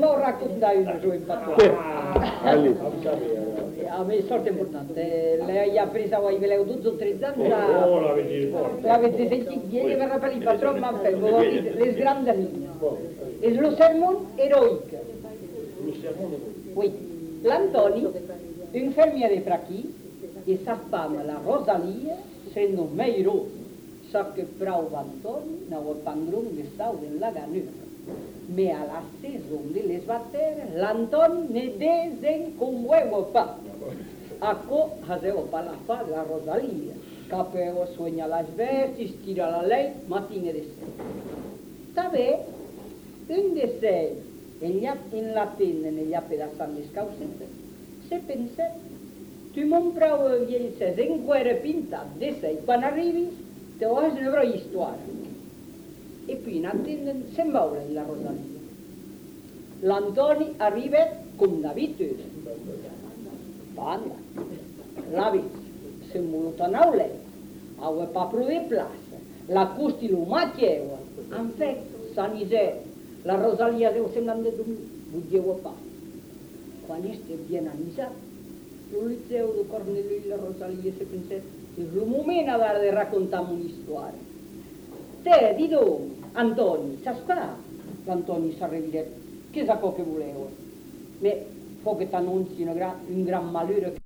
no raccontai una sua impattuata. A me è sorte importante, lei ha preso a Iveleo 12 o 13 anni, l'avete sentito, viene per la il patrón Manfredo, le sgrandaline, e lo sermon eroico. Oui, l'Antoni, infermiere fra chi, e sa fama la Rosalia, se non meiro, sa che bravo Antoni, non va pangrum che stava nella ganura. Me a la saison de les batter, l'Antoni ne desenconguevo pa. Acco hasevo pa la fa la Rosalia, capevo sueña las vertis, tira la lei, mattina e sera. Tavè, un de sei, in la tenne negli appedazzando le scausette, se pensè, tu mon bravo vieni se in guerra pinta, de sei, quando arrivi, te ho ne avrò storia. E poi in attesa sembra la Rosalia. L'Antoni arriva con David. Banda, la vita, se voluto a lei, aveva papro di place, la custi lo macchieva, anche San Isè, la Rosalia deve sembrare di un budgevo pa. Quando è bien amisato, lo liceo di Cornelio e la Rosalia si pensa, è il momento di raccontare una storia. Te, di dove, Antoni, sa qua? L'Antoni sa rivire, che sa che volevo? Ma, poi che t'annunzi un gran malore